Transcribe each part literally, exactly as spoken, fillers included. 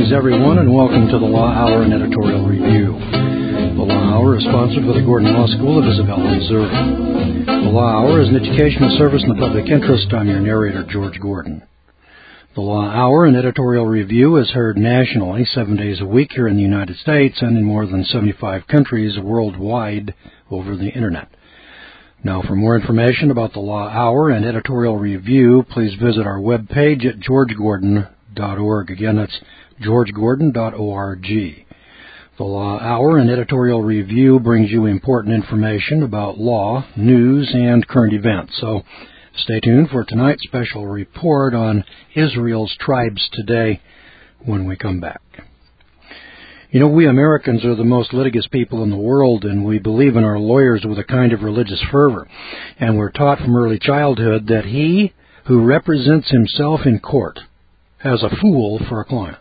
Greetings, everyone, and welcome to the Law Hour and Editorial Review. The Law Hour is sponsored by the Gordon Law School of Isabella, Missouri. The Law Hour is an educational service in the public interest. I'm your narrator, George Gordon. The Law Hour and Editorial Review is heard nationally seven days a week here in the United States and in more than seventy-five countries worldwide over the Internet. Now, for more information about the Law Hour and Editorial Review, please visit our webpage at george gordon dot org. Again, that's george gordon dot org. The Law Hour and Editorial Review brings you important information about law, news, and current events. So stay tuned for tonight's special report on Israel's tribes today when we come back. You know, we Americans are the most litigious people in the world, and we believe in our lawyers with a kind of religious fervor. And we're taught from early childhood that he who represents himself in court has a fool for a client.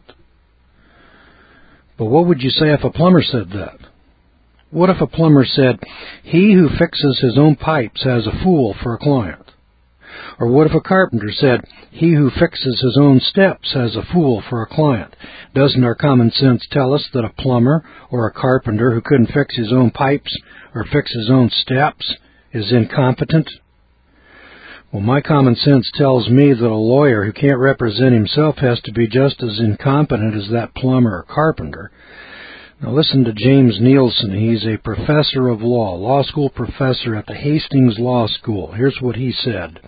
But what would you say if a plumber said that? What if a plumber said, he who fixes his own pipes has a fool for a client? Or what if a carpenter said, he who fixes his own steps has a fool for a client? Doesn't our common sense tell us that a plumber or a carpenter who couldn't fix his own pipes or fix his own steps is incompetent? Well, my common sense tells me that a lawyer who can't represent himself has to be just as incompetent as that plumber or carpenter. Now listen to James Nielsen. He's a professor of law, law school professor at the Hastings Law School. Here's what he said.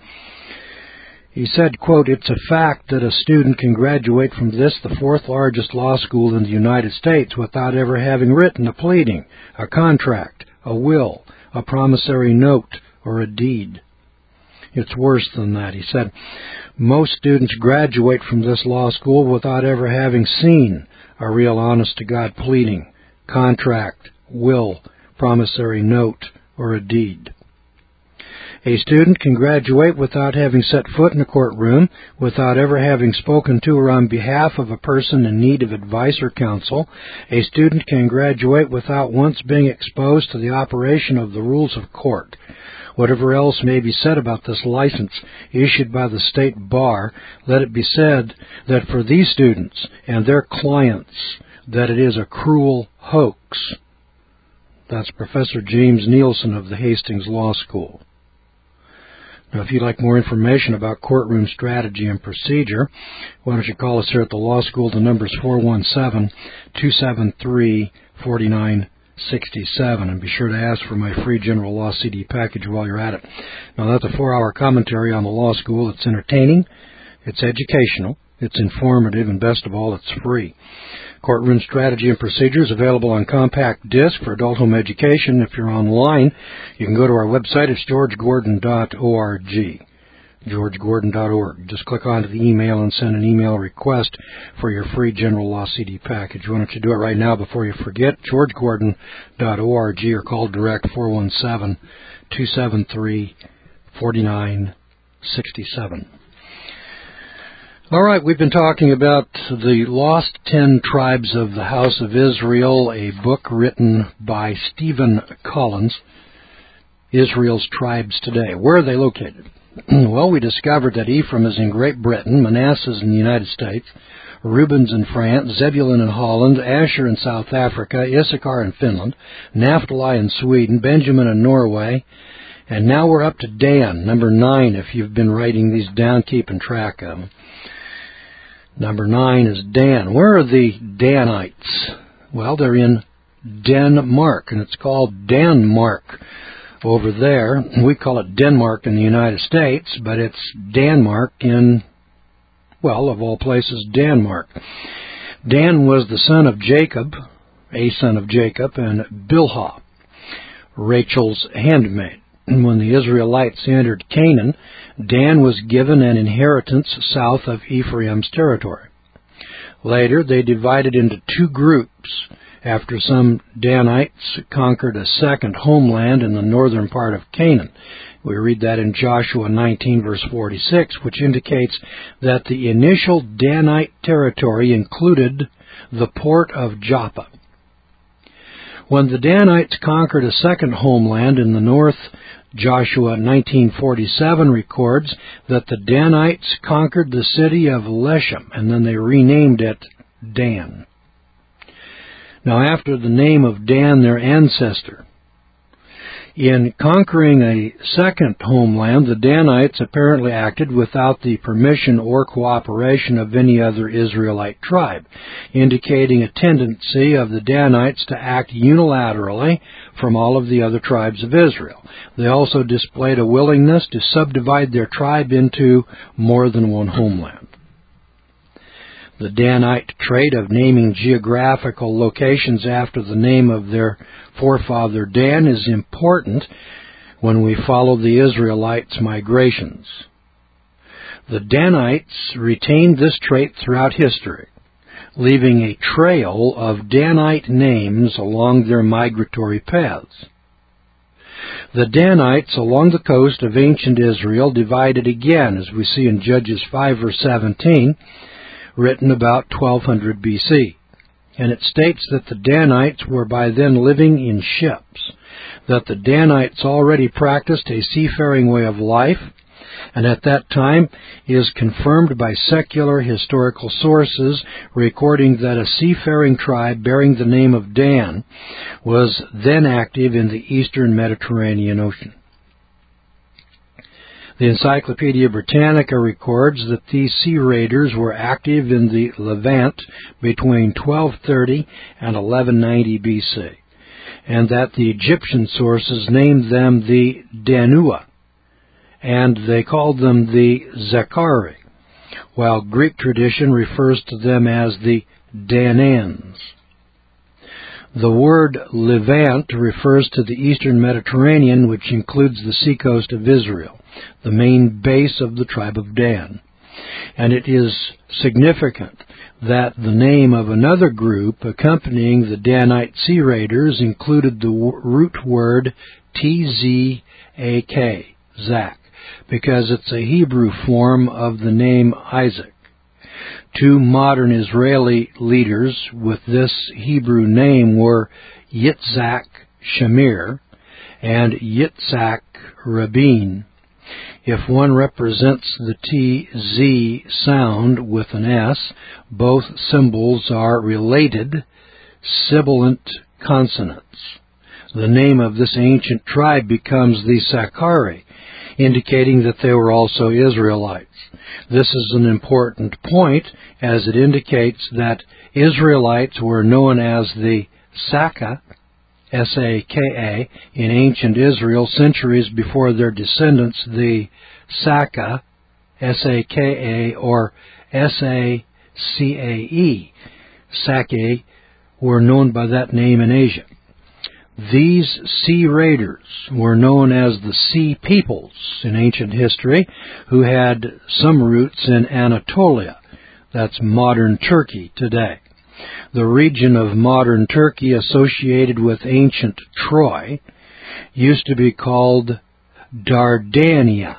He said, quote, "It's a fact that a student can graduate from this, the fourth largest law school in the United States, without ever having written a pleading, a contract, a will, a promissory note, or a deed. It's worse than that," he said. "Most students graduate from this law school without ever having seen a real honest-to-God pleading, contract, will, promissory note, or a deed. A student can graduate without having set foot in a courtroom, without ever having spoken to or on behalf of a person in need of advice or counsel. A student can graduate without once being exposed to the operation of the rules of court. Whatever else may be said about this license issued by the state bar, let it be said that for these students and their clients, that it is a cruel hoax." That's Professor James Nielsen of the Hastings Law School. Now, if you'd like more information about courtroom strategy and procedure, why don't you call us here at the law school? The number is four one seven, two seven three, four nine six seven, and be sure to ask for my free general law C D package while you're at it. Now, that's a four-hour commentary on the law school. It's entertaining, it's educational, it's informative, and best of all, it's free. Courtroom Strategy and Procedures available on compact disc for adult home education. If you're online, you can go to our website. It's george gordon dot org. george gordon dot org. Just click onto the email and send an email request for your free general law C D package. Why don't you do it right now before you forget? george gordon dot org, or call direct four one seven, two seven three, four nine six seven. All right, we've been talking about the Lost Ten Tribes of the House of Israel, a book written by Stephen Collins, Israel's Tribes Today. Where are they located? Well, we discovered that Ephraim is in Great Britain, Manasseh is in the United States, Reuben's in France, Zebulun in Holland, Asher in South Africa, Issachar in Finland, Naphtali in Sweden, Benjamin in Norway, and now we're up to Dan, number nine, if you've been writing these down, keeping track of them. Number nine is Dan. Where are the Danites? Well, they're in Denmark, and it's called Denmark over there. We call it Denmark in the United States, but it's Denmark in, well, of all places, Denmark. Dan was the son of Jacob, a son of Jacob, and Bilhah, Rachel's handmaid. And when the Israelites entered Canaan, Dan was given an inheritance south of Ephraim's territory. Later, they divided into two groups after some Danites conquered a second homeland in the northern part of Canaan. We read that in Joshua nineteen, verse forty-six, which indicates that the initial Danite territory included the port of Joppa. When the Danites conquered a second homeland in the north, Joshua nineteen forty-seven records that the Danites conquered the city of Leshem, and then they renamed it Dan. Now, after the name of Dan, their ancestor, in conquering a second homeland, the Danites apparently acted without the permission or cooperation of any other Israelite tribe, indicating a tendency of the Danites to act unilaterally from all of the other tribes of Israel. They also displayed a willingness to subdivide their tribe into more than one homeland. The Danite trait of naming geographical locations after the name of their forefather Dan is important when we follow the Israelites' migrations. The Danites retained this trait throughout history, leaving a trail of Danite names along their migratory paths. The Danites along the coast of ancient Israel divided again, as we see in Judges five, verse seventeen, written about twelve hundred B C, and it states that the Danites were by then living in ships, that the Danites already practiced a seafaring way of life, and at that time is confirmed by secular historical sources recording that a seafaring tribe bearing the name of Dan was then active in the eastern Mediterranean Ocean. The Encyclopedia Britannica records that these sea raiders were active in the Levant between twelve thirty and eleven ninety B C, and that the Egyptian sources named them the Danua, and they called them the Zakari, while Greek tradition refers to them as the Danans. The word Levant refers to the eastern Mediterranean, which includes the seacoast of Israel, the main base of the tribe of Dan. And it is significant that the name of another group accompanying the Danite sea raiders included the root word T Z A K, Zak, because it's a Hebrew form of the name Isaac. Two modern Israeli leaders with this Hebrew name were Yitzhak Shamir and Yitzhak Rabin. If one represents the T Z sound with an S, both symbols are related sibilant consonants. The name of this ancient tribe becomes the Sakari, indicating that they were also Israelites. This is an important point, as it indicates that Israelites were known as the Saka, S A K A, in ancient Israel centuries before their descendants, the Saka, S A K A, or S A C A E, Sake, were known by that name in Asia. These sea raiders were known as the Sea Peoples in ancient history, who had some roots in Anatolia. That's modern Turkey today. The region of modern Turkey associated with ancient Troy used to be called Dardania,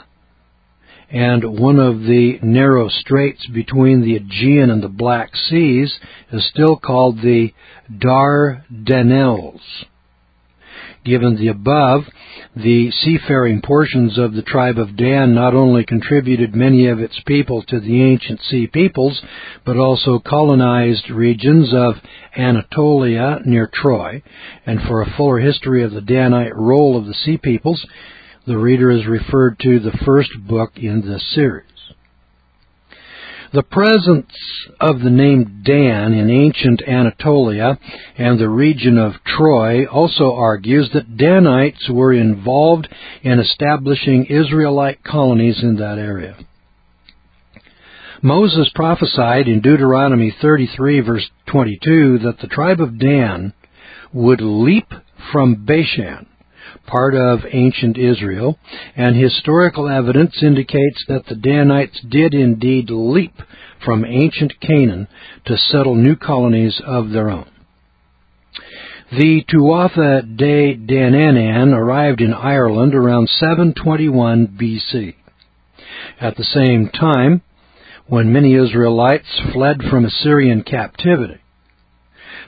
and one of the narrow straits between the Aegean and the Black Seas is still called the Dardanelles. Given the above, the seafaring portions of the tribe of Dan not only contributed many of its people to the ancient Sea Peoples, but also colonized regions of Anatolia near Troy. And for a fuller history of the Danite role of the Sea Peoples, the reader is referred to the first book in this series. The presence of the name Dan in ancient Anatolia and the region of Troy also argues that Danites were involved in establishing Israelite colonies in that area. Moses prophesied in Deuteronomy thirty-three, verse twenty-two, that the tribe of Dan would leap from Bashan, part of ancient Israel, and historical evidence indicates that the Danites did indeed leap from ancient Canaan to settle new colonies of their own. The Tuatha De Danann arrived in Ireland around seven twenty-one B C. At the same time, when many Israelites fled from Assyrian captivity,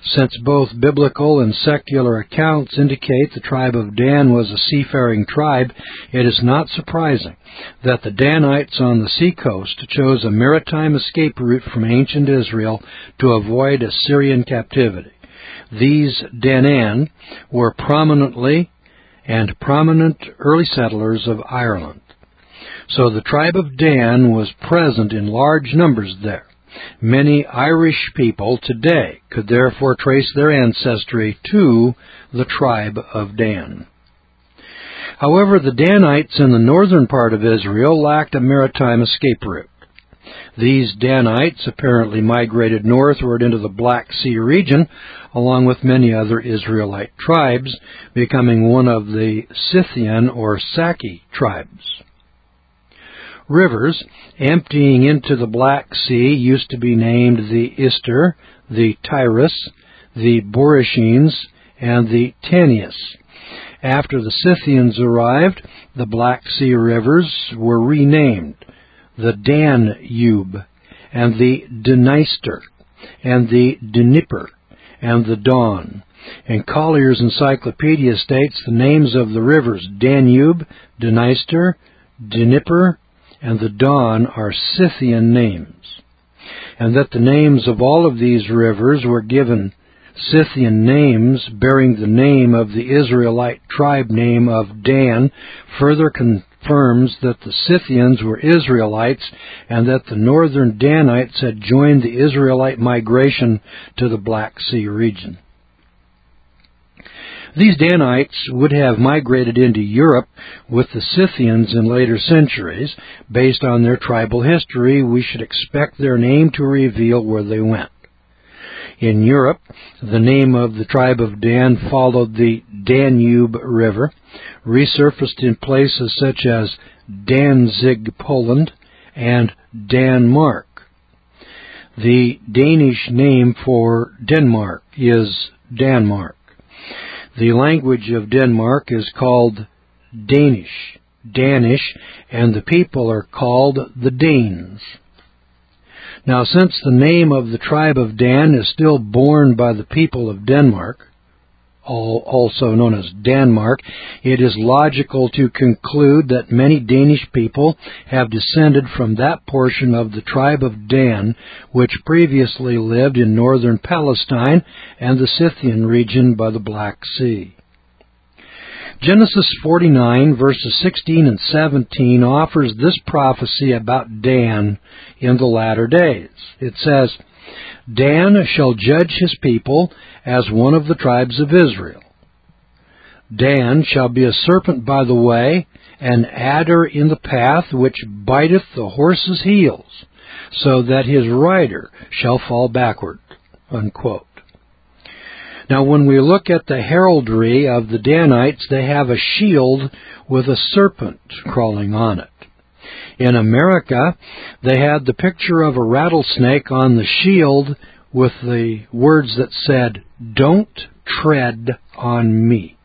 Since both biblical and secular accounts indicate the tribe of Dan was a seafaring tribe, it is not surprising that the Danites on the seacoast chose a maritime escape route from ancient Israel to avoid Assyrian captivity. These Danan were prominently and prominent early settlers of Ireland. So the tribe of Dan was present in large numbers there. Many Irish people today could therefore trace their ancestry to the tribe of Dan. However, the Danites in the northern part of Israel lacked a maritime escape route. These Danites apparently migrated northward into the Black Sea region, along with many other Israelite tribes, becoming one of the Scythian or Saki tribes. Rivers emptying into the Black Sea used to be named the Ister, the Tigris, the Boryshenes, and the Tanais. After the Scythians arrived, the Black Sea rivers were renamed the Danube, and the Dniester, and the Dnieper, and the Don. And Collier's Encyclopedia states the names of the rivers Danube, Dniester, Dnieper, and the Don are Scythian names, and that the names of all of these rivers were given Scythian names bearing the name of the Israelite tribe name of Dan further confirms that the Scythians were Israelites and that the northern Danites had joined the Israelite migration to the Black Sea region. These Danites would have migrated into Europe with the Scythians in later centuries. Based on their tribal history, we should expect their name to reveal where they went. In Europe, the name of the tribe of Dan followed the Danube River, resurfaced in places such as Danzig, Poland, and Denmark. The Danish name for Denmark is Danmark. The language of Denmark is called Danish, Danish, and the people are called the Danes. Now, since the name of the tribe of Dan is still borne by the people of Denmark, also known as Danmark, it is logical to conclude that many Danish people have descended from that portion of the tribe of Dan which previously lived in northern Palestine and the Scythian region by the Black Sea. Genesis forty-nine, verses sixteen and seventeen offers this prophecy about Dan in the latter days. It says, Dan shall judge his people as one of the tribes of Israel. Dan shall be a serpent by the way, an adder in the path, which biteth the horse's heels, so that his rider shall fall backward. Unquote. Now, when we look at the heraldry of the Danites, they have a shield with a serpent crawling on it. In America, they had the picture of a rattlesnake on the shield with the words that said, "Don't tread on me."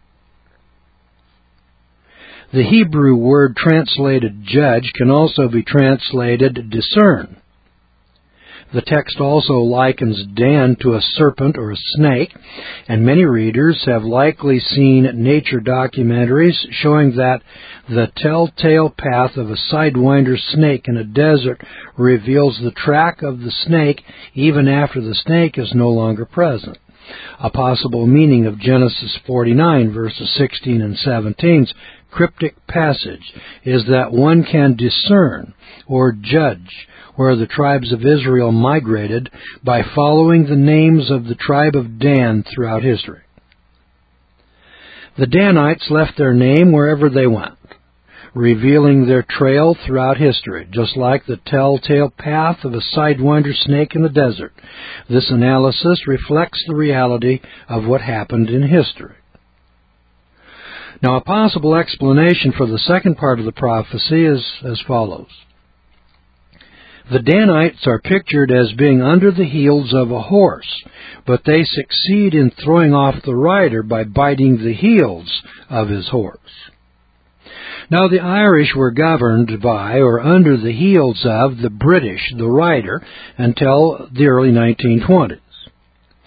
The Hebrew word translated judge can also be translated discern. The text also likens Dan to a serpent or a snake, and many readers have likely seen nature documentaries showing that the telltale path of a sidewinder snake in a desert reveals the track of the snake even after the snake is no longer present. A possible meaning of Genesis forty-nine, verses sixteen and seventeen's cryptic passage is that one can discern or judge where the tribes of Israel migrated by following the names of the tribe of Dan throughout history. The Danites left their name wherever they went, revealing their trail throughout history, just like the telltale path of a sidewinder snake in the desert. This analysis reflects the reality of what happened in history. Now, a possible explanation for the second part of the prophecy is as follows. The Danites are pictured as being under the heels of a horse, but they succeed in throwing off the rider by biting the heels of his horse. Now, the Irish were governed by or under the heels of the British, the rider, until the early nineteen twenties.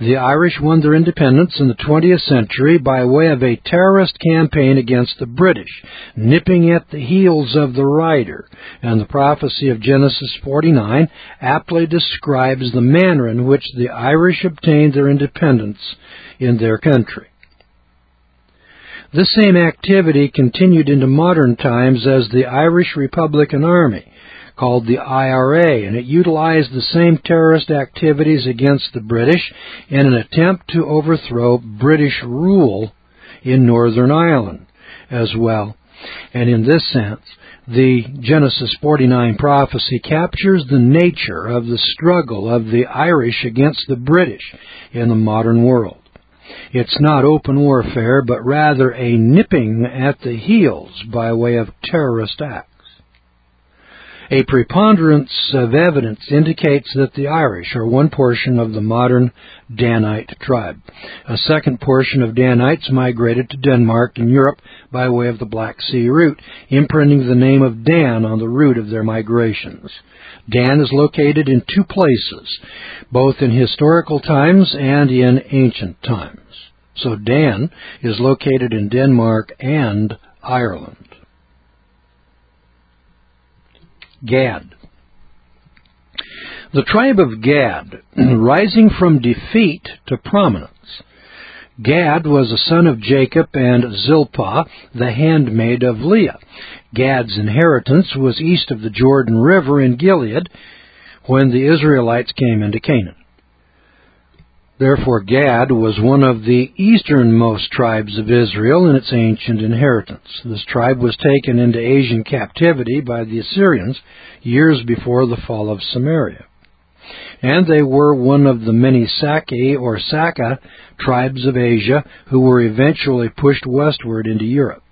The Irish won their independence in the twentieth century by way of a terrorist campaign against the British, nipping at the heels of the rider, and the prophecy of Genesis forty-nine aptly describes the manner in which the Irish obtained their independence in their country. This same activity continued into modern times as the Irish Republican Army, called the I R A, and it utilized the same terrorist activities against the British in an attempt to overthrow British rule in Northern Ireland as well. And in this sense, the Genesis forty-nine prophecy captures the nature of the struggle of the Irish against the British in the modern world. It's not open warfare, but rather a nipping at the heels by way of terrorist acts. A preponderance of evidence indicates that the Irish are one portion of the modern Danite tribe. A second portion of Danites migrated to Denmark and Europe by way of the Black Sea route, imprinting the name of Dan on the route of their migrations. Dan is located in two places, both in historical times and in ancient times. So Dan is located in Denmark and Ireland. Gad. The tribe of Gad, rising from defeat to prominence. Gad was a son of Jacob and Zilpah, the handmaid of Leah. Gad's inheritance was east of the Jordan River in Gilead when the Israelites came into Canaan. Therefore, Gad was one of the easternmost tribes of Israel in its ancient inheritance. This tribe was taken into Asian captivity by the Assyrians years before the fall of Samaria. And they were one of the many Saki or Saka tribes of Asia who were eventually pushed westward into Europe.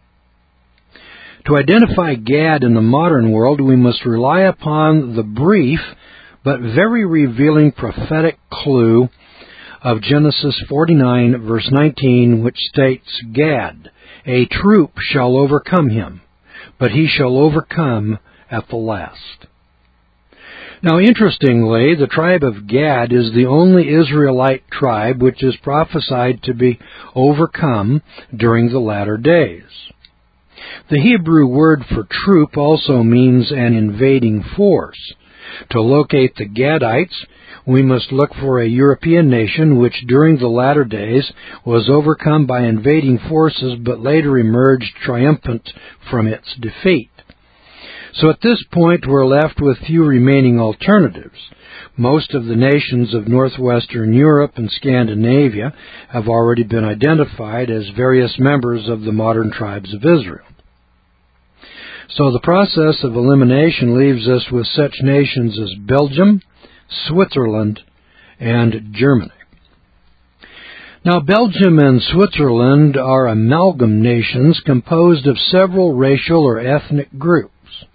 To identify Gad in the modern world, we must rely upon the brief but very revealing prophetic clue of Genesis forty-nine, verse nineteen, which states, Gad, a troop shall overcome him, but he shall overcome at the last. Now, interestingly, the tribe of Gad is the only Israelite tribe which is prophesied to be overcome during the latter days. The Hebrew word for troop also means an invading force. To locate the Gadites, we must look for a European nation which during the latter days was overcome by invading forces but later emerged triumphant from its defeat. So at this point we're left with few remaining alternatives. Most of the nations of northwestern Europe and Scandinavia have already been identified as various members of the modern tribes of Israel. So the process of elimination leaves us with such nations as Belgium, Switzerland, and Germany. Now, Belgium and Switzerland are amalgam nations composed of several racial or ethnic groups.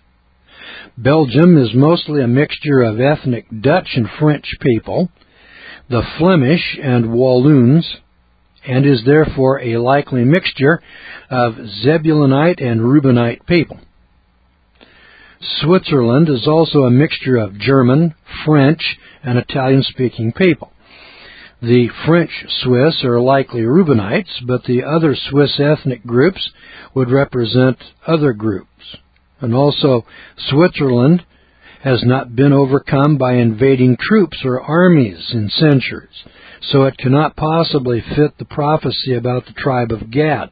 Belgium is mostly a mixture of ethnic Dutch and French people, the Flemish and Walloons, and is therefore a likely mixture of Zebulonite and Reubenite people. Switzerland is also a mixture of German, French, and Italian-speaking people. The French Swiss are likely Reubenites, but the other Swiss ethnic groups would represent other groups. And also, Switzerland has not been overcome by invading troops or armies in centuries, so it cannot possibly fit the prophecy about the tribe of Gad.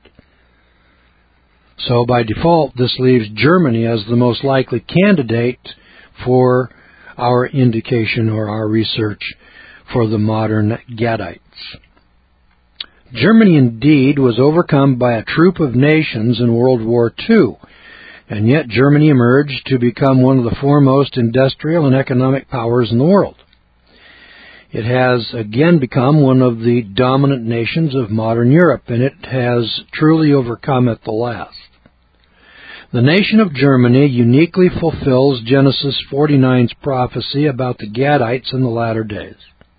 So by default, this leaves Germany as the most likely candidate for our indication or our research for the modern Gadites. Germany indeed was overcome by a troop of nations in World War Two, and yet Germany emerged to become one of the foremost industrial and economic powers in the world. It has again become one of the dominant nations of modern Europe, and it has truly overcome at the last. The nation of Germany uniquely fulfills Genesis forty-nine's prophecy about the Gadites in the latter days.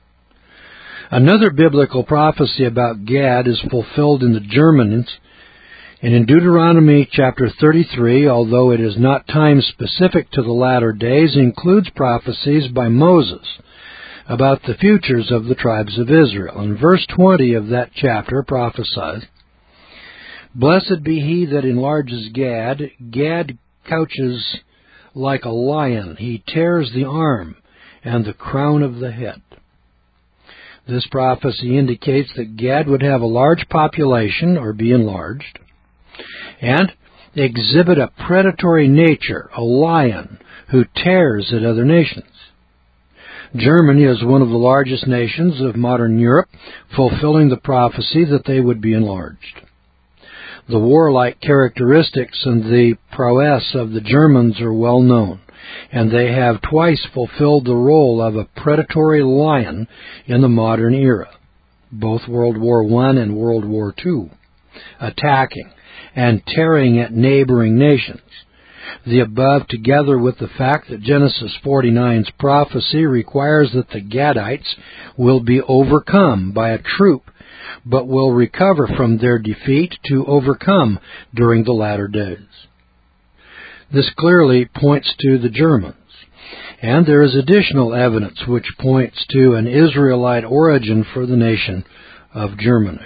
Another biblical prophecy about Gad is fulfilled in the Germans, and in Deuteronomy chapter thirty-three, although it is not time-specific to the latter days, includes prophecies by Moses about the futures of the tribes of Israel. And verse twenty of that chapter prophesies, "Blessed be he that enlarges Gad. Gad couches like a lion. He tears the arm and the crown of the head." This prophecy indicates that Gad would have a large population, or be enlarged, and exhibit a predatory nature, a lion who tears at other nations. Germany is one of the largest nations of modern Europe, fulfilling the prophecy that they would be enlarged. The warlike characteristics and the prowess of the Germans are well known, and they have twice fulfilled the role of a predatory lion in the modern era, both World War One and World War Two, attacking and tearing at neighboring nations. The above, together with the fact that Genesis forty-nine's prophecy requires that the Gadites will be overcome by a troop, but will recover from their defeat to overcome during the latter days. This clearly points to the Germans, and there is additional evidence which points to an Israelite origin for the nation of Germany.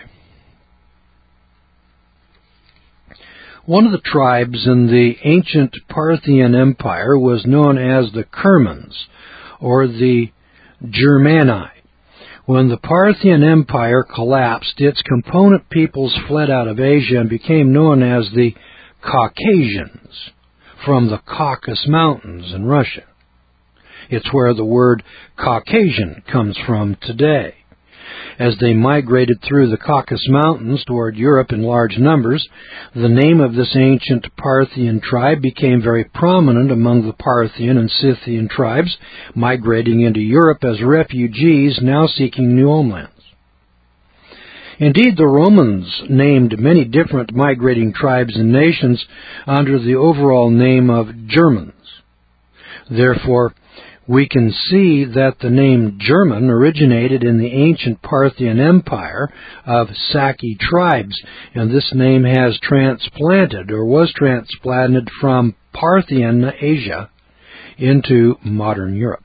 One of the tribes in the ancient Parthian Empire was known as the Kermans, or the Germani. When the Parthian Empire collapsed, its component peoples fled out of Asia and became known as the Caucasians, from the Caucasus Mountains in Russia. It's where the word Caucasian comes from today. As they migrated through the Caucasus Mountains toward Europe in large numbers, the name of this ancient Parthian tribe became very prominent among the Parthian and Scythian tribes migrating into Europe as refugees now seeking new homelands. Indeed, the Romans named many different migrating tribes and nations under the overall name of Germans. Therefore, we can see that the name German originated in the ancient Parthian Empire of Saki tribes, and this name has transplanted or was transplanted from Parthian Asia into modern Europe.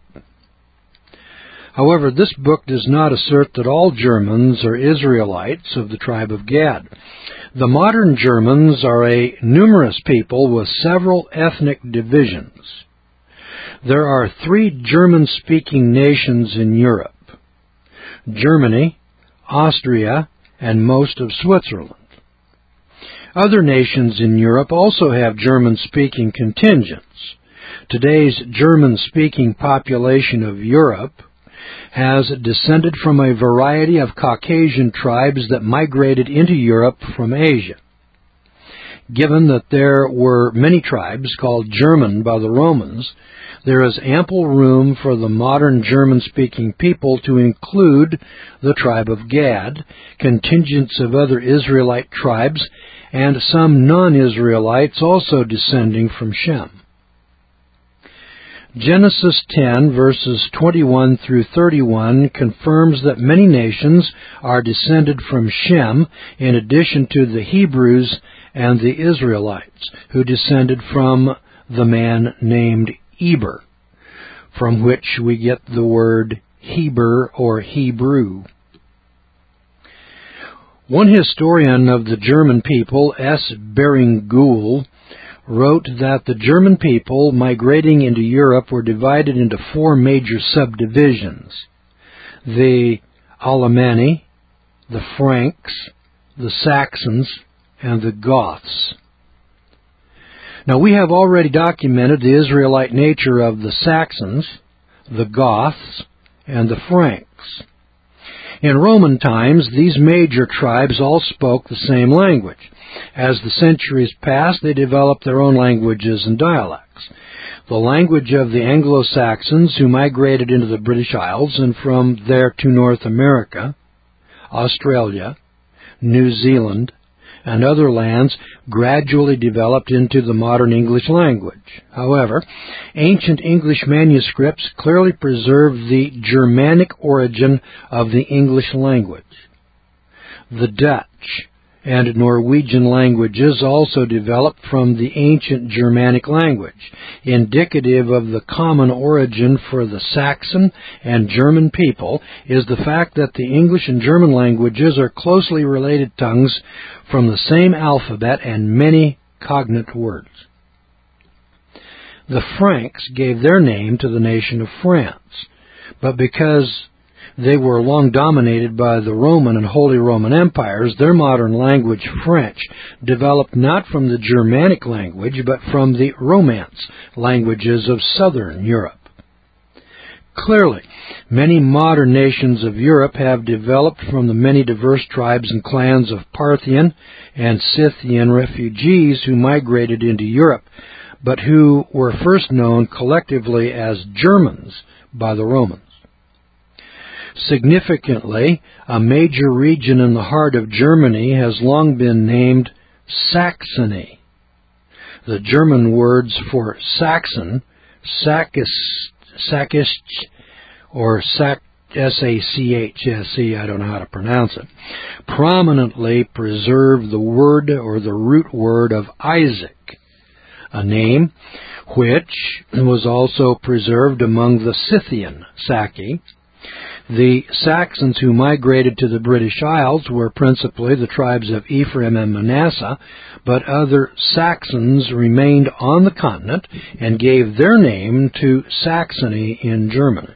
However, this book does not assert that all Germans are Israelites of the tribe of Gad. The modern Germans are a numerous people with several ethnic divisions. There are three German-speaking nations in Europe: Germany, Austria, and most of Switzerland. Other nations in Europe also have German-speaking contingents. Today's German-speaking population of Europe has descended from a variety of Caucasian tribes that migrated into Europe from Asia. Given that there were many tribes called German by the Romans, there is ample room for the modern German-speaking people to include the tribe of Gad, contingents of other Israelite tribes, and some non-Israelites also descending from Shem. Genesis ten, verses twenty-one through thirty-one, confirms that many nations are descended from Shem, in addition to the Hebrews and the Israelites, who descended from the man named Eber, from which we get the word Heber or Hebrew. One historian of the German people, S. Baring Gould, wrote that the German people migrating into Europe were divided into four major subdivisions: the Alemanni, the Franks, the Saxons, and the Goths. Now, we have already documented the Israelite nature of the Saxons, the Goths, and the Franks. In Roman times, these major tribes all spoke the same language. As the centuries passed, they developed their own languages and dialects. The language of the Anglo-Saxons, who migrated into the British Isles and from there to North America, Australia, New Zealand, and other lands, gradually developed into the modern English language. However, ancient English manuscripts clearly preserve the Germanic origin of the English language. The Dutch and Norwegian languages also developed from the ancient Germanic language. Indicative of the common origin for the Saxon and German people is the fact that the English and German languages are closely related tongues from the same alphabet and many cognate words. The Franks gave their name to the nation of France, but because they were long dominated by the Roman and Holy Roman Empires, their modern language, French, developed not from the Germanic language, but from the Romance languages of southern Europe. Clearly, many modern nations of Europe have developed from the many diverse tribes and clans of Parthian and Scythian refugees who migrated into Europe, but who were first known collectively as Germans by the Romans. Significantly, a major region in the heart of Germany has long been named Saxony. The German words for Saxon, Sachs, Sachs, or Sac, S A C H S E, I don't know how to pronounce it, prominently preserve the word or the root word of Isaac, a name which was also preserved among the Scythian Saki. The Saxons who migrated to the British Isles were principally the tribes of Ephraim and Manasseh, but other Saxons remained on the continent and gave their name to Saxony in Germany.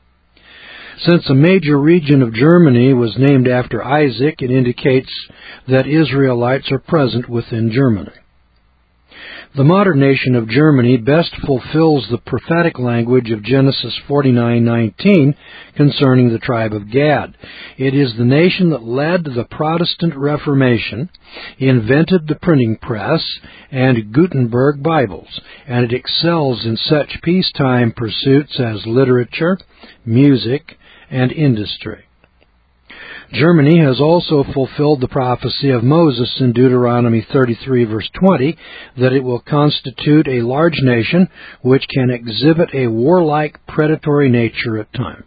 Since a major region of Germany was named after Isaac, it indicates that Israelites are present within Germany. The modern nation of Germany best fulfills the prophetic language of Genesis forty-nine nineteen concerning the tribe of Gad. It is the nation that led the Protestant Reformation, invented the printing press and Gutenberg Bibles, and it excels in such peacetime pursuits as literature, music, and industry. Germany has also fulfilled the prophecy of Moses in Deuteronomy thirty-three, verse twenty, that it will constitute a large nation which can exhibit a warlike, predatory nature at times.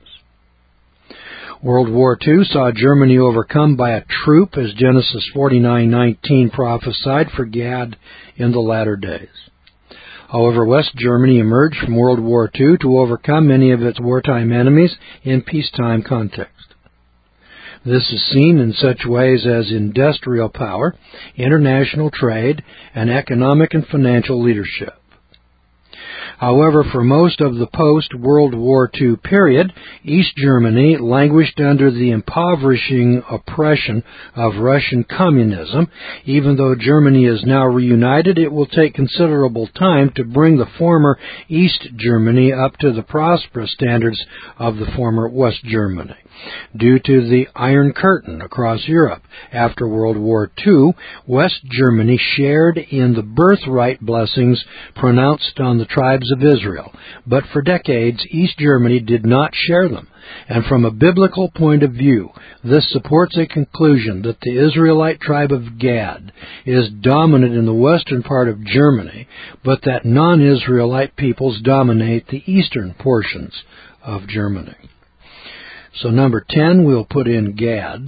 World War Two saw Germany overcome by a troop, as Genesis forty-nine nineteen prophesied for Gad in the latter days. However, West Germany emerged from World War Two to overcome many of its wartime enemies in peacetime context. This is seen in such ways as industrial power, international trade, and economic and financial leadership. However, for most of the post-World War Two period, East Germany languished under the impoverishing oppression of Russian communism. Even though Germany is now reunited, it will take considerable time to bring the former East Germany up to the prosperous standards of the former West Germany. Due to the Iron Curtain across Europe after World War Two, West Germany shared in the birthright blessings pronounced on the tribes of Israel. But for decades, East Germany did not share them. And from a biblical point of view, this supports a conclusion that the Israelite tribe of Gad is dominant in the western part of Germany, but that non-Israelite peoples dominate the eastern portions of Germany. So number ten, we'll put in Gad,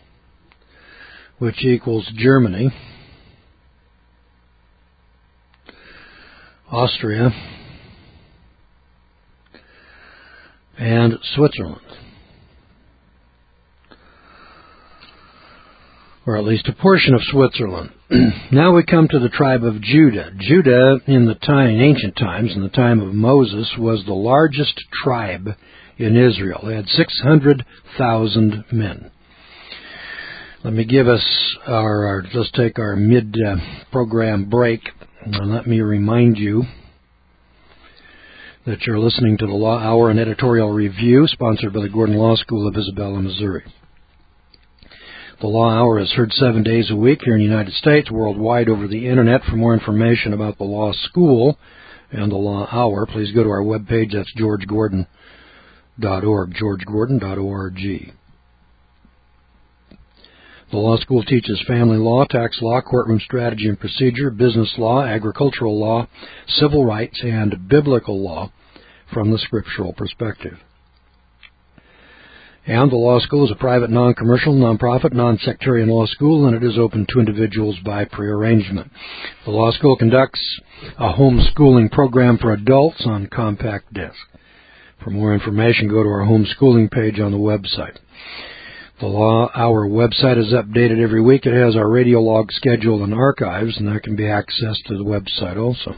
which equals Germany, Austria, and Switzerland, or at least a portion of Switzerland. Now we come to the tribe of Judah. Judah, in the time, in ancient times, in the time of Moses, was the largest tribe in Israel. They had six hundred thousand men. Let me give us our, our let's take our mid-program break, and let me remind you that you're listening to the Law Hour, an editorial review sponsored by the Gordon Law School of Isabella, Missouri. The Law Hour is heard seven days a week here in the United States, worldwide over the Internet. For more information about the Law School and the Law Hour, please go to our webpage. That's george gordon dot org, george gordon dot org. The law school teaches family law, tax law, courtroom strategy and procedure, business law, agricultural law, civil rights, and biblical law from the scriptural perspective. And the law school is a private, non-commercial, non-profit, non-sectarian law school, and it is open to individuals by prearrangement. The law school conducts a homeschooling program for adults on compact disc. For more information, go to our homeschooling page on the website. The Law Hour website is updated every week. It has our radio log schedule and archives, and that can be accessed to the website also.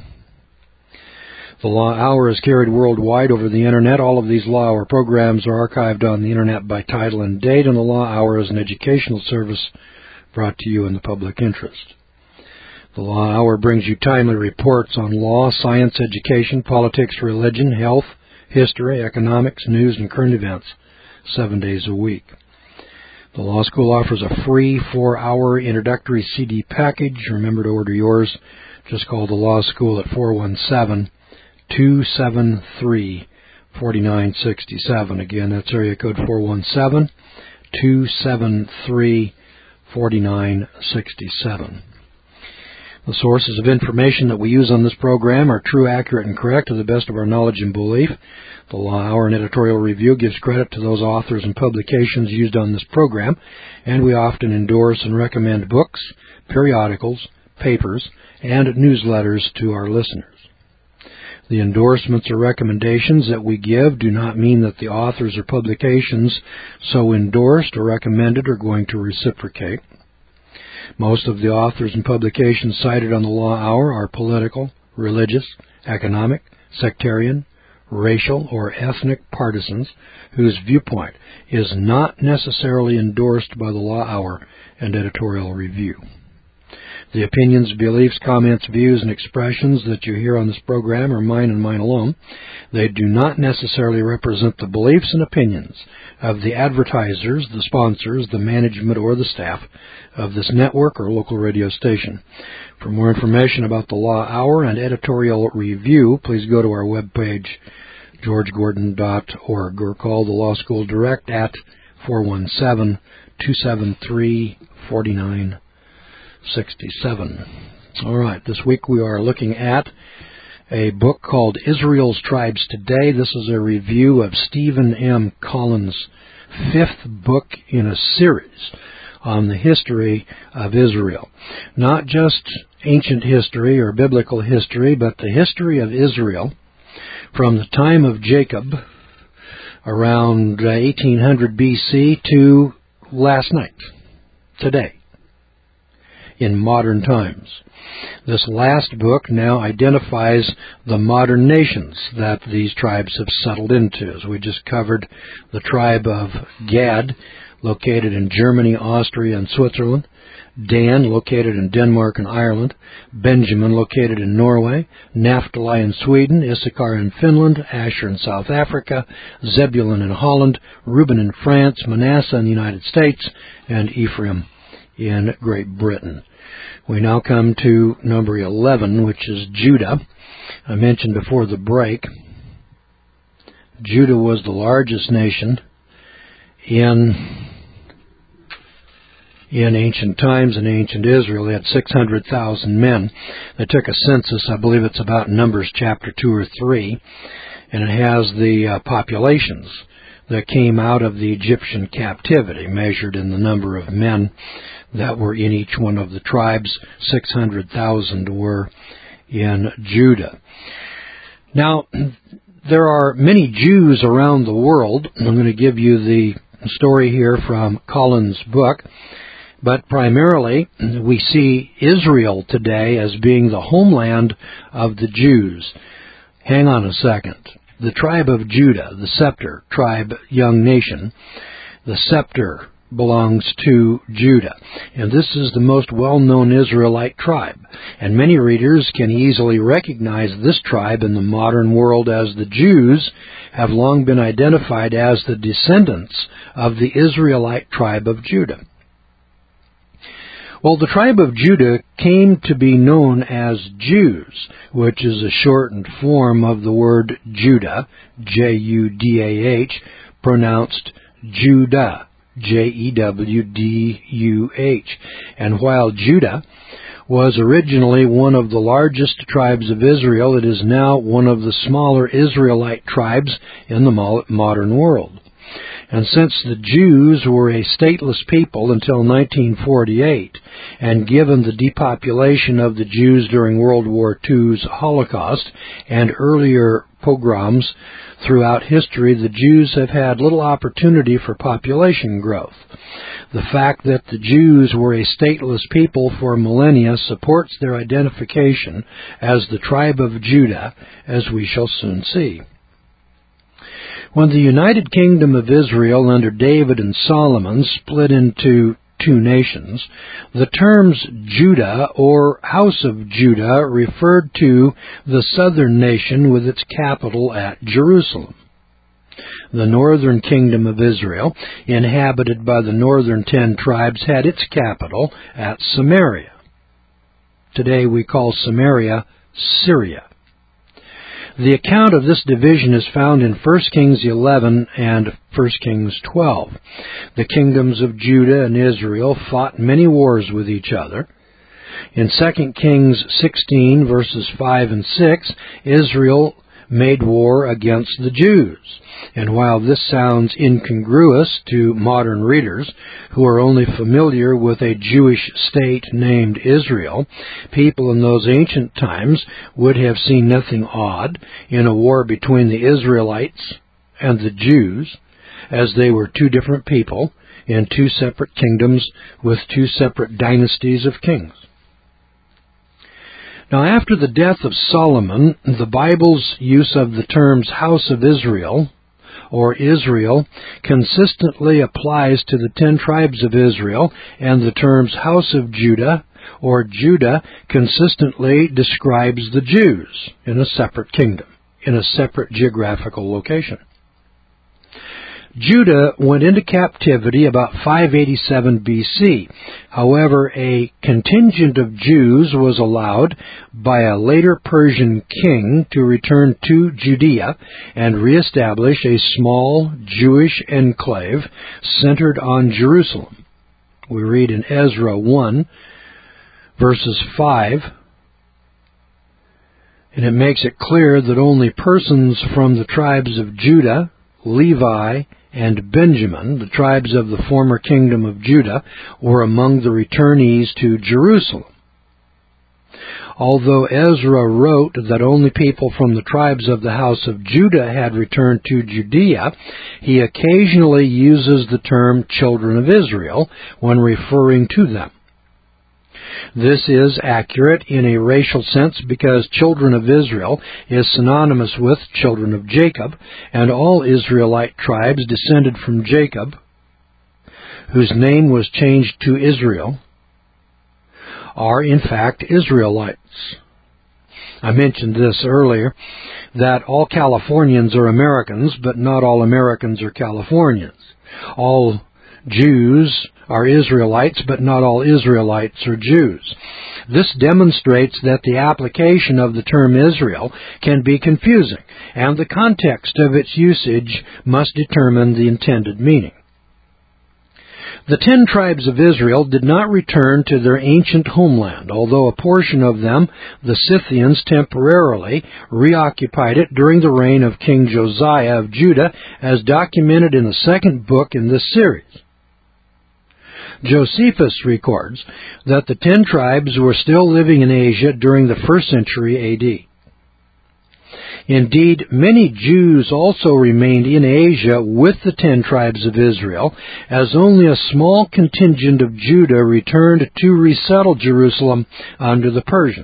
The Law Hour is carried worldwide over the Internet. All of these Law Hour programs are archived on the Internet by title and date, and the Law Hour is an educational service brought to you in the public interest. The Law Hour brings you timely reports on law, science, education, politics, religion, health, history, economics, news, and current events seven days a week. The Law School offers a free four-hour introductory C D package. Remember to order yours. Just call the Law School at four one seven, two seven three, four nine six seven. Again, that's area code four one seven, two seven three, four nine six seven. The sources of information that we use on this program are true, accurate, and correct to the best of our knowledge and belief. The Law Hour and Editorial Review gives credit to those authors and publications used on this program, and we often endorse and recommend books, periodicals, papers, and newsletters to our listeners. The endorsements or recommendations that we give do not mean that the authors or publications so endorsed or recommended are going to reciprocate. Most of the authors and publications cited on the Law Hour are political, religious, economic, sectarian, racial, or ethnic partisans whose viewpoint is not necessarily endorsed by the Law Hour and Editorial Review. The opinions, beliefs, comments, views, and expressions that you hear on this program are mine and mine alone. They do not necessarily represent the beliefs and opinions of the advertisers, the sponsors, the management, or the staff of this network or local radio station. For more information about the Law Hour and Editorial Review, please go to our webpage, george gordon dot org, or call the Law School direct at four one seven, two seven three, four nine sixty-seven. All right, this week we are looking at a book called Israel's Tribes Today. This is a review of Stephen M. Collins' fifth book in a series on the history of Israel. Not just ancient history or biblical history, but the history of Israel from the time of Jacob around eighteen hundred B C to last night, today, in modern times. This last book now identifies the modern nations that these tribes have settled into. As we just covered, the tribe of Gad, located in Germany, Austria, and Switzerland; Dan, located in Denmark and Ireland; Benjamin, located in Norway; Naphtali in Sweden; Issachar in Finland; Asher in South Africa; Zebulun in Holland; Reuben in France; Manasseh in the United States; and Ephraim in Great Britain. We now come to number eleven, which is Judah. I mentioned before the break, Judah was the largest nation in in ancient times, in ancient Israel. They had six hundred thousand men. They took a census, I believe it's about Numbers chapter two or three, and it has the uh, populations that came out of the Egyptian captivity, measured in the number of men that were in each one of the tribes. six hundred thousand were in Judah. Now, there are many Jews around the world. I'm going to give you the story here from Collins' book. But primarily, we see Israel today as being the homeland of the Jews. Hang on a second. The tribe of Judah, the scepter tribe, young nation, the scepter belongs to Judah. And this is the most well-known Israelite tribe. And many readers can easily recognize this tribe in the modern world, as the Jews have long been identified as the descendants of the Israelite tribe of Judah. Well, the tribe of Judah came to be known as Jews, which is a shortened form of the word Judah, J U D A H, pronounced Judah, J E W D U H. And while Judah was originally one of the largest tribes of Israel, it is now one of the smaller Israelite tribes in the modern world. And since the Jews were a stateless people until nineteen forty-eight, and given the depopulation of the Jews during World War Two's Holocaust and earlier pogroms throughout history, the Jews have had little opportunity for population growth. The fact that the Jews were a stateless people for millennia supports their identification as the tribe of Judah, as we shall soon see. When the United Kingdom of Israel under David and Solomon split into two nations, the terms Judah or House of Judah referred to the southern nation with its capital at Jerusalem. The northern kingdom of Israel, inhabited by the northern ten tribes, had its capital at Samaria. Today we call Samaria Syria. The account of this division is found in First Kings eleven and First Kings twelve. The kingdoms of Judah and Israel fought many wars with each other. In Second Kings sixteen, verses five and six, Israel made war against the Jews. And while this sounds incongruous to modern readers who are only familiar with a Jewish state named Israel, people in those ancient times would have seen nothing odd in a war between the Israelites and the Jews, as they were two different people in two separate kingdoms with two separate dynasties of kings. Now, after the death of Solomon, the Bible's use of the terms House of Israel, or Israel, consistently applies to the ten tribes of Israel, and the terms House of Judah, or Judah, consistently describes the Jews in a separate kingdom, in a separate geographical location. Judah went into captivity about five eighty-seven B C. However, a contingent of Jews was allowed by a later Persian king to return to Judea and reestablish a small Jewish enclave centered on Jerusalem. We read in Ezra one, verses five, and it makes it clear that only persons from the tribes of Judah, Levi, and Benjamin, the tribes of the former kingdom of Judah, were among the returnees to Jerusalem. Although Ezra wrote that only people from the tribes of the house of Judah had returned to Judea, he occasionally uses the term children of Israel when referring to them. This is accurate in a racial sense because children of Israel is synonymous with children of Jacob, and all Israelite tribes descended from Jacob, whose name was changed to Israel, are in fact Israelites. I mentioned this earlier, that all Californians are Americans, but not all Americans are Californians. All Jews are Israelites, but not all Israelites are Jews. This demonstrates that the application of the term Israel can be confusing, and the context of its usage must determine the intended meaning. The ten tribes of Israel did not return to their ancient homeland, although a portion of them, the Scythians, temporarily reoccupied it during the reign of King Josiah of Judah, as documented in the second book in this series. Josephus records that the ten tribes were still living in Asia during the first century A D. Indeed, many Jews also remained in Asia with the ten tribes of Israel, as only a small contingent of Judah returned to resettle Jerusalem under the Persians.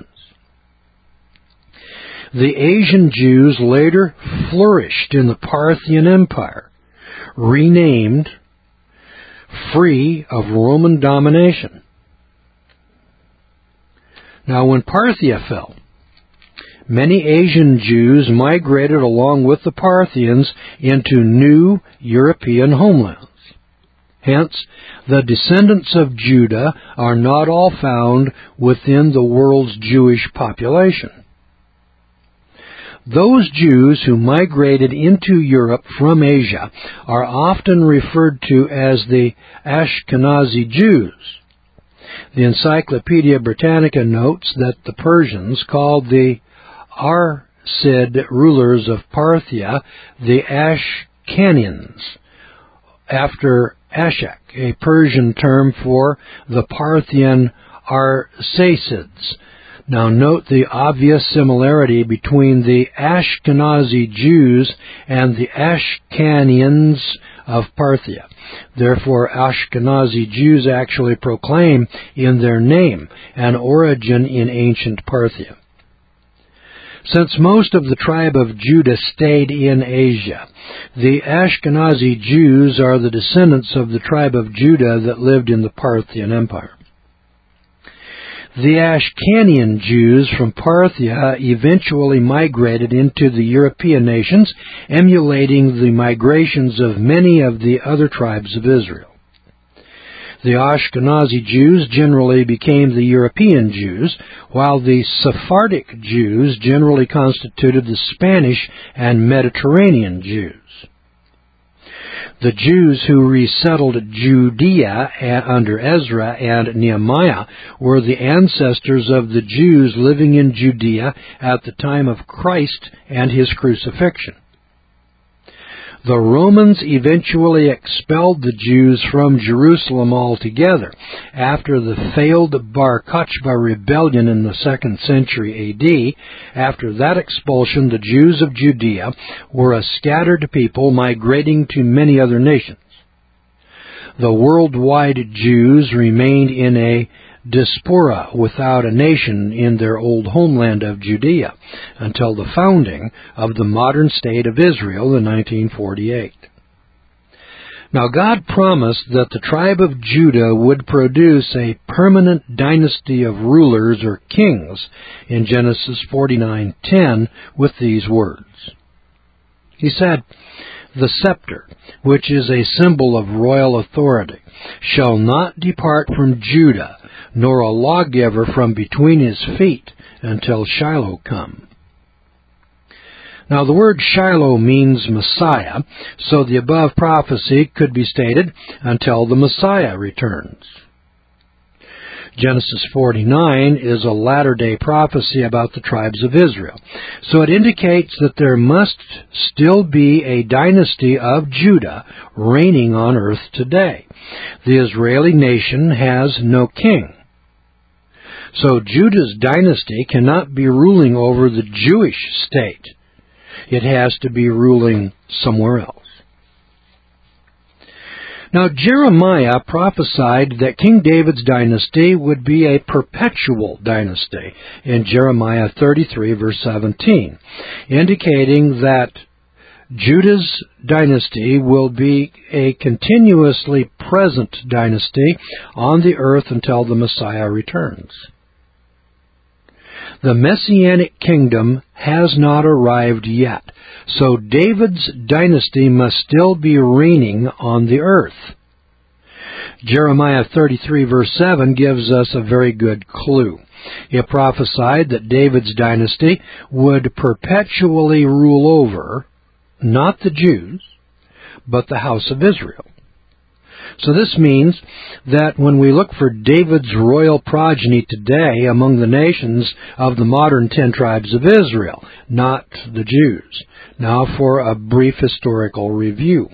The Asian Jews later flourished in the Parthian Empire, renamed free of Roman domination. Now, when Parthia fell, many Asian Jews migrated along with the Parthians into new European homelands. Hence, the descendants of Judah are not all found within the world's Jewish population. Those Jews who migrated into Europe from Asia are often referred to as the Ashkenazi Jews. The Encyclopedia Britannica notes that the Persians called the Arsid rulers of Parthia the Ashkanians, after Ashek, a Persian term for the Parthian Arsacids. Now note the obvious similarity between the Ashkenazi Jews and the Ashkanians of Parthia. Therefore, Ashkenazi Jews actually proclaim in their name an origin in ancient Parthia. Since most of the tribe of Judah stayed in Asia, the Ashkenazi Jews are the descendants of the tribe of Judah that lived in the Parthian Empire. The Ashkanian Jews from Parthia eventually migrated into the European nations, emulating the migrations of many of the other tribes of Israel. The Ashkenazi Jews generally became the European Jews, while the Sephardic Jews generally constituted the Spanish and Mediterranean Jews. The Jews who resettled Judea under Ezra and Nehemiah were the ancestors of the Jews living in Judea at the time of Christ and his crucifixion. The Romans eventually expelled the Jews from Jerusalem altogether after the failed Bar Kokhba rebellion in the second century A D. After that expulsion, the Jews of Judea were a scattered people migrating to many other nations. The worldwide Jews remained in a diaspora without a nation in their old homeland of Judea until the founding of the modern state of Israel in nineteen forty-eight. Now God promised that the tribe of Judah would produce a permanent dynasty of rulers or kings in Genesis forty-nine ten with these words. He said, "The scepter, which is a symbol of royal authority, shall not depart from Judah, nor a lawgiver from between his feet, until Shiloh come." Now the word Shiloh means Messiah, so the above prophecy could be stated until the Messiah returns. Genesis forty-nine is a latter-day prophecy about the tribes of Israel, so it indicates that there must still be a dynasty of Judah reigning on earth today. The Israeli nation has no king. So Judah's dynasty cannot be ruling over the Jewish state. It has to be ruling somewhere else. Now Jeremiah prophesied that King David's dynasty would be a perpetual dynasty in Jeremiah thirty-three, verse seventeen, indicating that Judah's dynasty will be a continuously present dynasty on the earth until the Messiah returns. The Messianic kingdom has not arrived yet, so David's dynasty must still be reigning on the earth. Jeremiah thirty-three, verse seven gives us a very good clue. It prophesied that David's dynasty would perpetually rule over, not the Jews, but the house of Israel. So this means that when we look for David's royal progeny today among the nations of the modern ten tribes of Israel, not the Jews. Now for a brief historical review.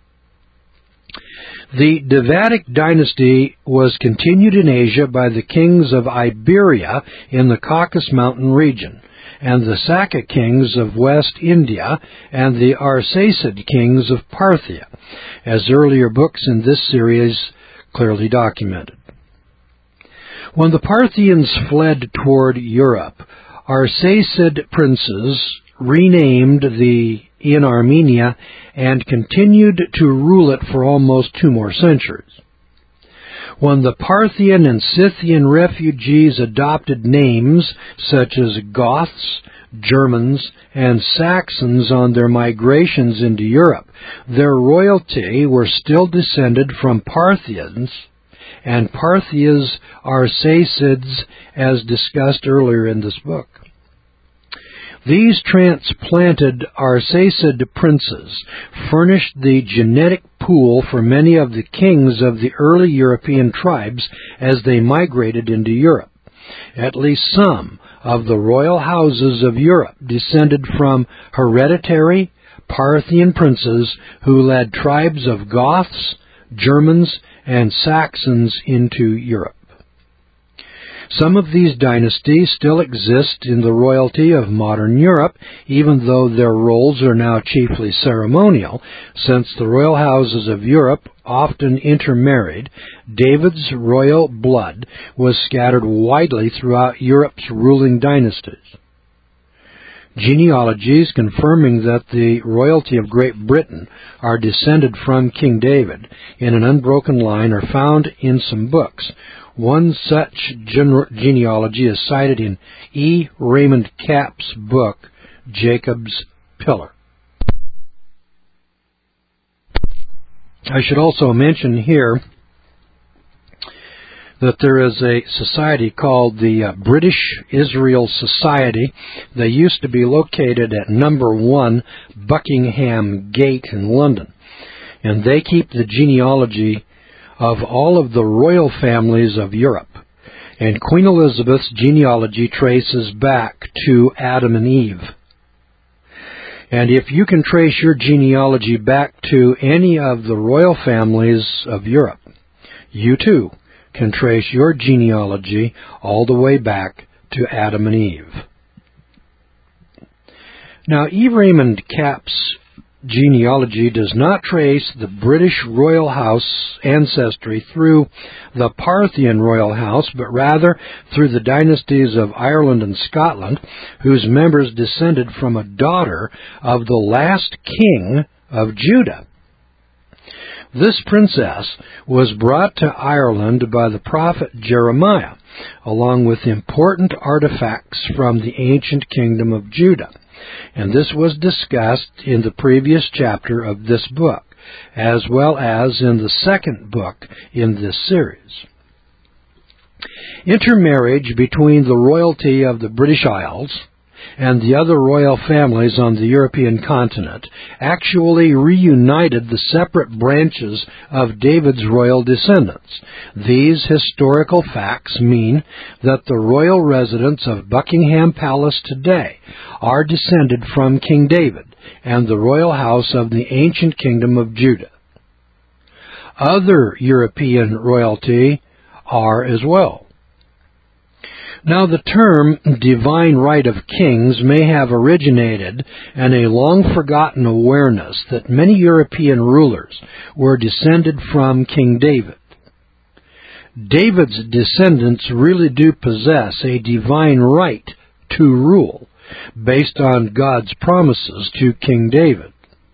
The Davidic dynasty was continued in Asia by the kings of Iberia in the Caucasus Mountain region, and the Saka kings of West India, and the Arsacid kings of Parthia, as earlier books in this series clearly documented. When the Parthians fled toward Europe, Arsacid princes renamed the in Armenia and continued to rule it for almost two more centuries. When the Parthian and Scythian refugees adopted names such as Goths, Germans, and Saxons on their migrations into Europe, their royalty were still descended from Parthians, and Parthia's Arsacids, as discussed earlier in this book. These transplanted Arsacid princes furnished the genetic pool for many of the kings of the early European tribes as they migrated into Europe. At least some of the royal houses of Europe descended from hereditary Parthian princes who led tribes of Goths, Germans, and Saxons into Europe. Some of these dynasties still exist in the royalty of modern Europe, even though their roles are now chiefly ceremonial. Since the royal houses of Europe often intermarried, David's royal blood was scattered widely throughout Europe's ruling dynasties. Genealogies confirming that the royalty of Great Britain are descended from King David in an unbroken line are found in some books. One such gene- genealogy is cited in E. Raymond Capp's book, Jacob's Pillar. I should also mention here that there is a society called the uh, British Israel Society. They used to be located at number one Buckingham Gate in London, and they keep the genealogy of all of the royal families of Europe. And Queen Elizabeth's genealogy traces back to Adam and Eve. And if you can trace your genealogy back to any of the royal families of Europe, you too can trace your genealogy all the way back to Adam and Eve. Now, E. Raymond Capp's genealogy does not trace the British royal house ancestry through the Parthian royal house, but rather through the dynasties of Ireland and Scotland, whose members descended from a daughter of the last king of Judah. This princess was brought to Ireland by the prophet Jeremiah, along with important artifacts from the ancient kingdom of Judah. And this was discussed in the previous chapter of this book, as well as in the second book in this series. Intermarriage between the royalty of the British Isles and the other royal families on the European continent actually reunited the separate branches of David's royal descendants. These historical facts mean that the royal residents of Buckingham Palace today are descended from King David and the royal house of the ancient kingdom of Judah. Other European royalty are as well. Now, the term divine right of kings may have originated in a long-forgotten awareness that many European rulers were descended from King David. David's descendants really do possess a divine right to rule based on God's promises to King David.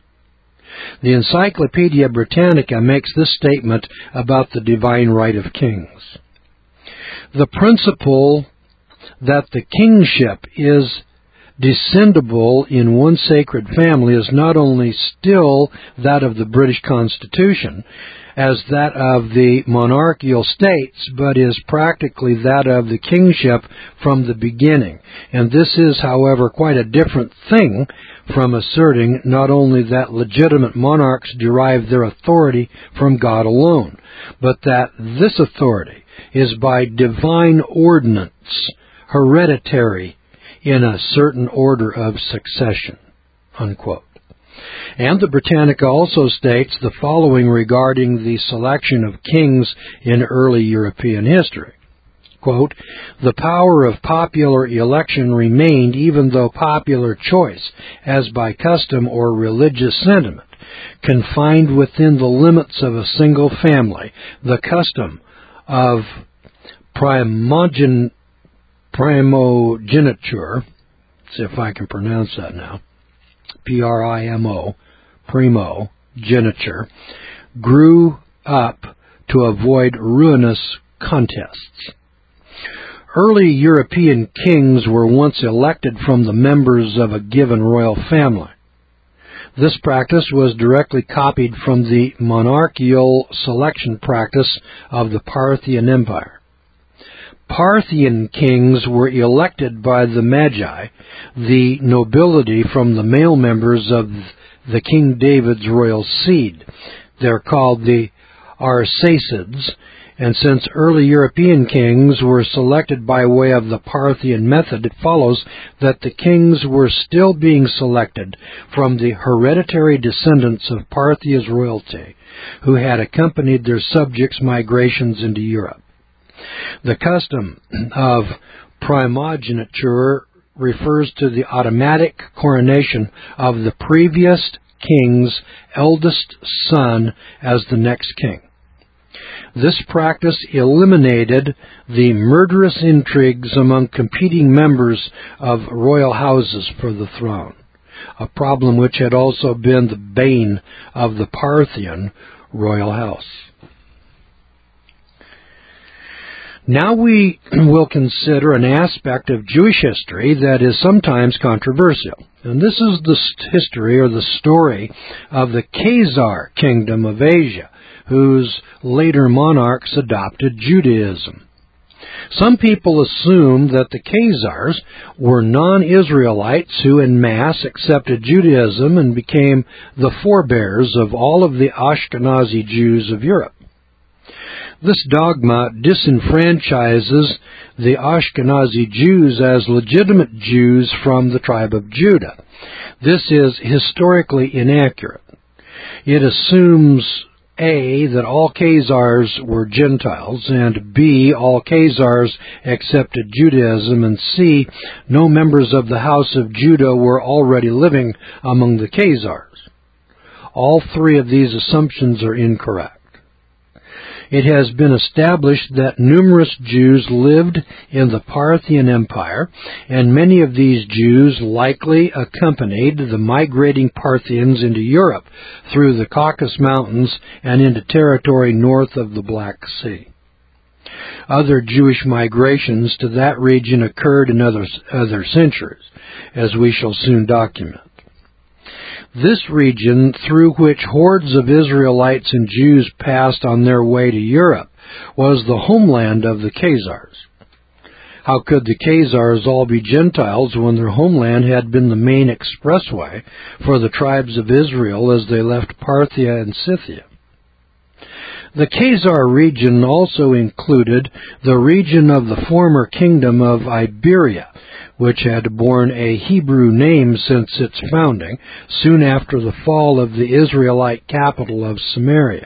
The Encyclopedia Britannica makes this statement about the divine right of kings. The principle that the kingship is descendable in one sacred family is not only still that of the British Constitution as that of the monarchical states, but is practically that of the kingship from the beginning. And this is, however, quite a different thing from asserting not only that legitimate monarchs derive their authority from God alone, but that this authority is by divine ordinance, hereditary in a certain order of succession, unquote. And the Britannica also states the following regarding the selection of kings in early European history. Quote, the power of popular election remained even though popular choice, as by custom or religious sentiment, confined within the limits of a single family, the custom of primogen primogeniture, see if I can pronounce that now, P R I M O, primogeniture, grew up to avoid ruinous contests. Early European kings were once elected from the members of a given royal family. This practice was directly copied from the monarchical selection practice of the Parthian Empire. Parthian kings were elected by the Magi, the nobility from the male members of the King David's royal seed. They're called the Arsacids, And since early European kings were selected by way of the Parthian method, it follows that the kings were still being selected from the hereditary descendants of Parthia's royalty, who had accompanied their subjects' migrations into Europe. The custom of primogeniture refers to the automatic coronation of the previous king's eldest son as the next king. This practice eliminated the murderous intrigues among competing members of royal houses for the throne, a problem which had also been the bane of the Parthian royal house. Now we will consider an aspect of Jewish history that is sometimes controversial. And this is the history or the story of the Khazar kingdom of Asia, whose later monarchs adopted Judaism. Some people assume that the Khazars were non-Israelites who en masse accepted Judaism and became the forebears of all of the Ashkenazi Jews of Europe. This dogma disenfranchises the Ashkenazi Jews as legitimate Jews from the tribe of Judah. This is historically inaccurate. It assumes A, that all Khazars were Gentiles, and B, all Khazars accepted Judaism, and C, no members of the house of Judah were already living among the Khazars. All three of these assumptions are incorrect. It has been established that numerous Jews lived in the Parthian Empire, and many of these Jews likely accompanied the migrating Parthians into Europe through the Caucasus Mountains and into territory north of the Black Sea. Other Jewish migrations to that region occurred in other, other centuries, as we shall soon document. This region, through which hordes of Israelites and Jews passed on their way to Europe, was the homeland of the Khazars. How could the Khazars all be Gentiles when their homeland had been the main expressway for the tribes of Israel as they left Parthia and Scythia? The Khazar region also included the region of the former kingdom of Iberia, which had borne a Hebrew name since its founding, soon after the fall of the Israelite capital of Samaria.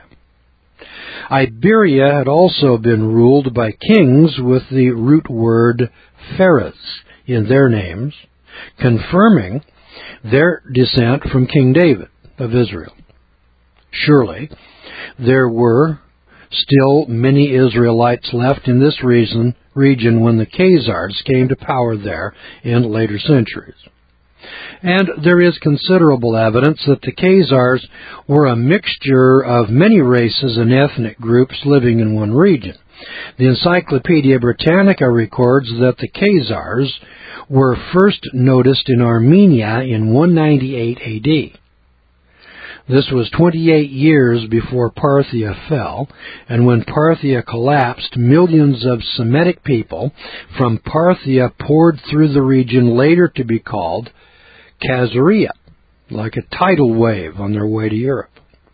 Iberia had also been ruled by kings with the root word Phares in their names, confirming their descent from King David of Israel. Surely, there were still many Israelites left in this region, region when the Khazars came to power there in later centuries. And there is considerable evidence that the Khazars were a mixture of many races and ethnic groups living in one region. The Encyclopedia Britannica records that the Khazars were first noticed in Armenia in one ninety-eight A D. This was twenty-eight years before Parthia fell, and when Parthia collapsed, millions of Semitic people from Parthia poured through the region later to be called Khazaria, like a tidal wave on their way to Europe.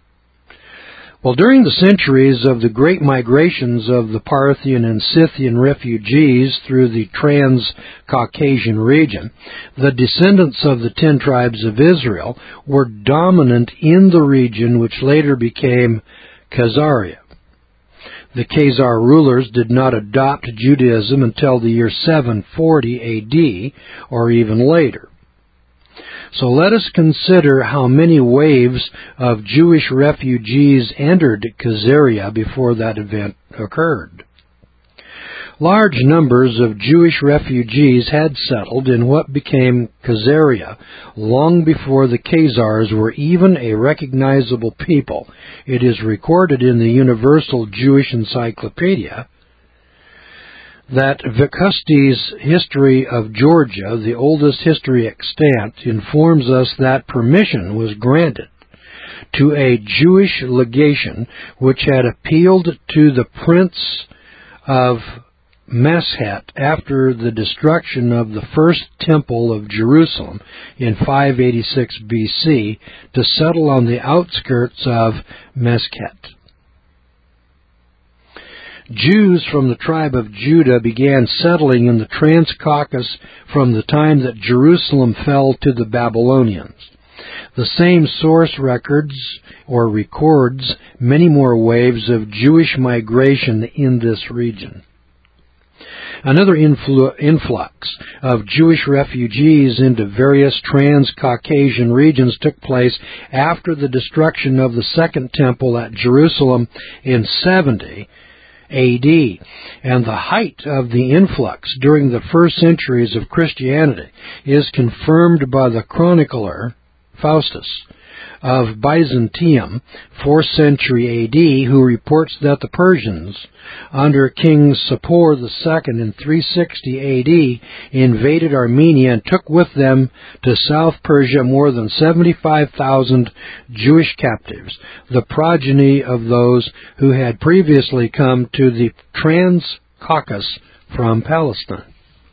Well, during the centuries of the great migrations of the Parthian and Scythian refugees through the Trans-Caucasian region, the descendants of the ten tribes of Israel were dominant in the region which later became Khazaria. The Khazar rulers did not adopt Judaism until the year seven forty A D or even later. So let us consider how many waves of Jewish refugees entered Khazaria before that event occurred. Large numbers of Jewish refugees had settled in what became Khazaria long before the Khazars were even a recognizable people. It is recorded in the Universal Jewish Encyclopedia that Vekusti's History of Georgia, the oldest history extant, informs us that permission was granted to a Jewish legation which had appealed to the Prince of Meshet after the destruction of the first temple of Jerusalem in five eighty-six B C to settle on the outskirts of Meshet. Jews from the tribe of Judah began settling in the Trans-Caucasus from the time that Jerusalem fell to the Babylonians. The same source records or records many more waves of Jewish migration in this region. Another influ- influx of Jewish refugees into various Trans-Caucasian regions took place after the destruction of the Second Temple at Jerusalem in seventy A D, and the height of the influx during the first centuries of Christianity is confirmed by the chronicler Faustus of Byzantium, fourth century A D, who reports that the Persians, under King Sapor the Second in three sixty A D, invaded Armenia and took with them to South Persia more than seventy-five thousand Jewish captives, the progeny of those who had previously come to the Trans-Caucasus from Palestine.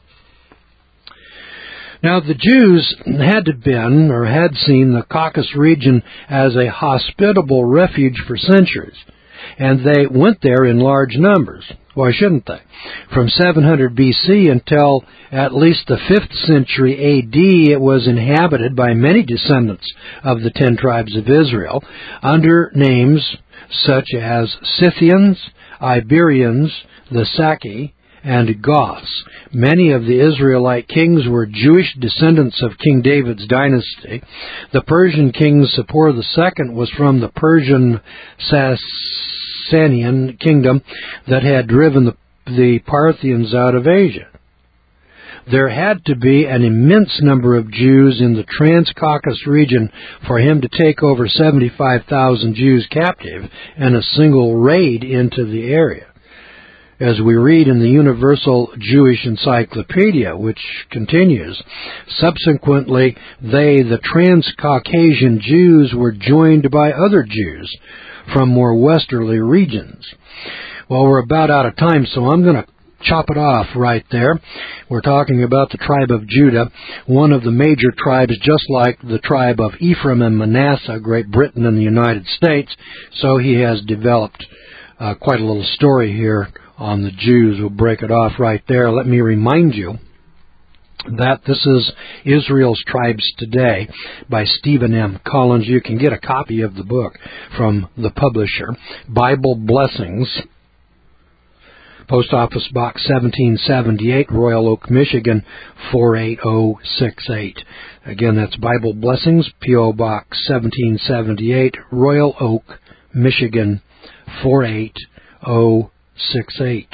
Now, the Jews had been, or had seen, the Caucasus region as a hospitable refuge for centuries, and they went there in large numbers. Why shouldn't they? From seven hundred B C until at least the fifth century A D, it was inhabited by many descendants of the ten tribes of Israel, under names such as Scythians, Iberians, the Saki, and Goths. Many of the Israelite kings were Jewish descendants of King David's dynasty. The Persian king Sapor the Second was from the Persian Sasanian kingdom that had driven the, the Parthians out of Asia. There had to be an immense number of Jews in the Trans-Caucasus region for him to take over seventy-five thousand Jews captive in a single raid into the area. As we read in the Universal Jewish Encyclopedia, which continues, subsequently they, the Trans-Caucasian Jews, were joined by other Jews from more westerly regions. Well, we're about out of time, so I'm going to chop it off right there. We're talking about the tribe of Judah, one of the major tribes, just like the tribe of Ephraim and Manasseh, Great Britain and the United States. So he has developed uh, quite a little story here on the Jews. We'll break it off right there. Let me remind you that this is Israel's Tribes Today by Stephen M. Collins. You can get a copy of the book from the publisher, Bible Blessings, Post Office Box seventeen seventy-eight, Royal Oak, Michigan, four eight zero six eight. Again, that's Bible Blessings, P O. Box seventeen seventy-eight, Royal Oak, Michigan, four eight zero six eight.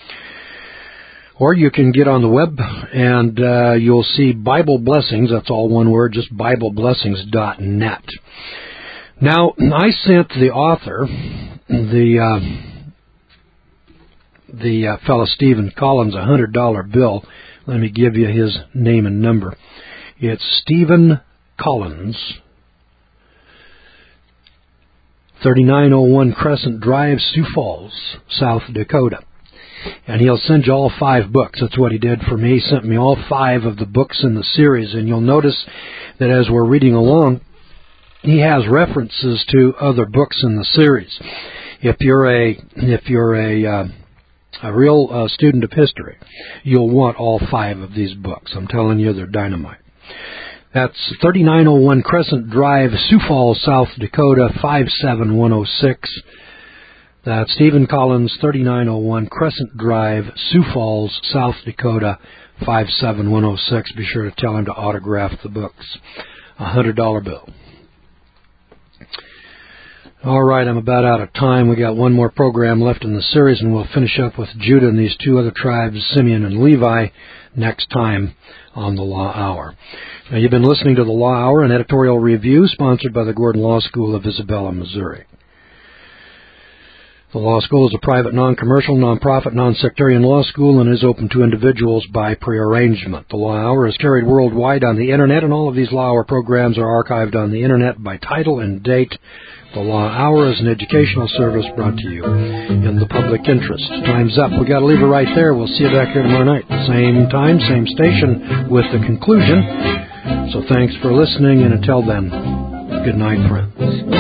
Or you can get on the web and uh, you'll see Bible Blessings, that's all one word, just bible blessings dot net. Now, I sent the author, the uh, the uh, fellow Stephen Collins, a one hundred dollar bill. Let me give you his name and number. It's Stephen Collins, thirty-nine oh one Crescent Drive, Sioux Falls, South Dakota. And he'll send you all five books. That's what he did for me. He sent me all five of the books in the series. And you'll notice that as we're reading along, he has references to other books in the series. If you're a if you're a uh, a real uh, student of history, you'll want all five of these books. I'm telling you, they're dynamite. That's thirty-nine oh one Crescent Drive, Sioux Falls, South Dakota, five seven one oh six. That's Stephen Collins, thirty-nine oh one Crescent Drive, Sioux Falls, South Dakota, five seven one oh six. Be sure to tell him to autograph the books. A one hundred dollar bill. All right, I'm about out of time. We got one more program left in the series, and we'll finish up with Judah and these two other tribes, Simeon and Levi, next time on the Law Hour. Now, you've been listening to the Law Hour, an editorial review sponsored by the Gordon Law School of Isabella, Missouri. The law school is a private, non-commercial, non-profit, non-sectarian law school and is open to individuals by prearrangement. The Law Hour is carried worldwide on the Internet, and all of these Law Hour programs are archived on the Internet by title and date. The Law Hour is an educational service brought to you in the public interest. Time's up. We got to leave it right there. We'll see you back here tomorrow night. Same time, same station with the conclusion. So thanks for listening, and until then, good night, friends.